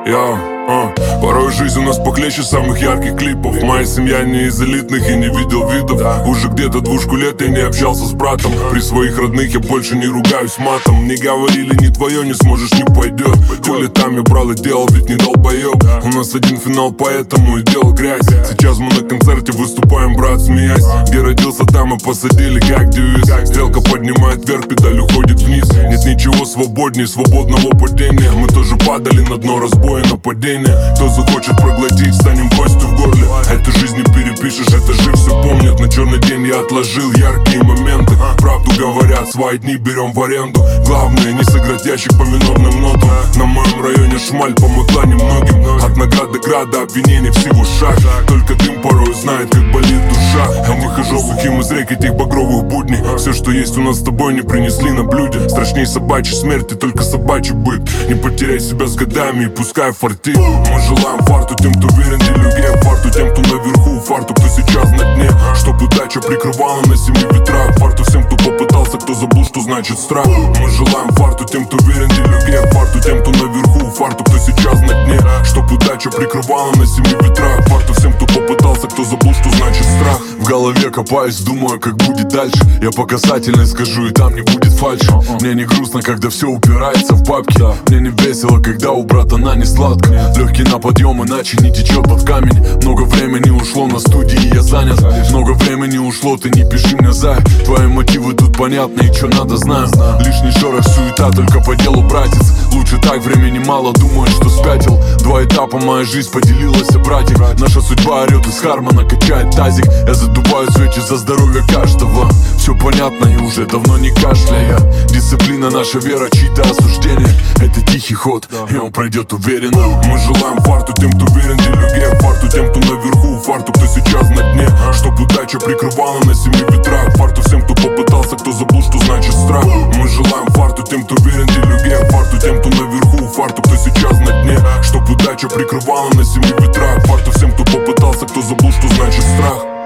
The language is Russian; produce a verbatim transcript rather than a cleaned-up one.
Я, а, порой жизнь у нас похлеще самых ярких клипов. Моя семья не из элитных и не видел видов. Уже где-то двушку лет я не общался с братом. При своих родных я больше не ругаюсь матом. Мне говорили, не твое, не сможешь, не пойдет. Хули там я брал и делал, ведь не долбоеб. У нас один финал, поэтому и делал грязь. Сейчас мы на концерте выступаем, брат, смеясь. Где родился, там и посадили, как девиз. Стрелка поднимает вверх, педаль уходит вниз. Нет ничего свободнее свободного падения. Мы тоже падали на дно разбоя, нападения. Кто захочет проглотить, станем костью в горле. Эту жизнь не перепишешь, этажи все помнят. На черный день я отложил яркие моменты. Правду говорят, свои дни берем в аренду. Главное не сыграть ящик по минорным нотам. На моем районе шмаль помогла немногим. От награды града обвинений всего шаг. Только дым порой знает, как болит душа. Я выхожу сухим из рек этих багровых будней. Все, что есть у нас с тобой, не принесли на блюде. Страшней собачьей смерти, только собачий быт. Не потеряй себя с годами и пускай фартит. Мы желаем фарту тем, кто верен делюге. Фарту тем, кто наверху, фарту, кто сейчас на дне. Чтоб удача прикрывала на семи ветрах. Фарту всем, кто попытался, кто забыл, что значит страх. Мы желаем фарту тем, кто верен делюге. Фарту тем, кто наверху, фарту, кто сейчас на дне. Чтоб удача прикрывала на семи ветрах. Фарту всем, кто попытался, кто забыл, что значит страх. В голове копаюсь, думаю, как будет дальше. Я по касательной скажу, и там не будет фальши. Мне не грустно, когда все упирается в бабки. Мне не весело, когда у брата на не сладко. Легкий на подъем, иначе не течет под камень. Много времени ушло на студии, я занят. Много времени ушло, ты не пиши мне за. Твои мотивы тут понятны, и чё надо знаю. Лишний шорох, суета, только по делу, братец. Лучше так, времени мало, думаю, что спятил. Два этапа моя жизнь поделилась, братик. Наша судьба орет из Хармона, качает тазик. Я задуваю свечи за здоровье каждого. Все понятно и уже давно не кашляя. Дисциплина, наша вера, чьи-то осуждения. Это тихий ход, и он пройдет уверенно. Мы желаем фарту тем, кто верен делюге. Фарту тем, кто наверху, фарту, кто сейчас на дне. Чтоб удача прикрывала на семи ветрах. Фарту всем, кто попытался, кто забыл, что значит страх. Мы желаем фарту тем, кто верен делюге. Фарту тем, кто наверху, фарту, кто сейчас на дне. Чтоб удача прикрывала на семи ветрах. Фарту всем, кто попытался, кто забыл, что значит страх.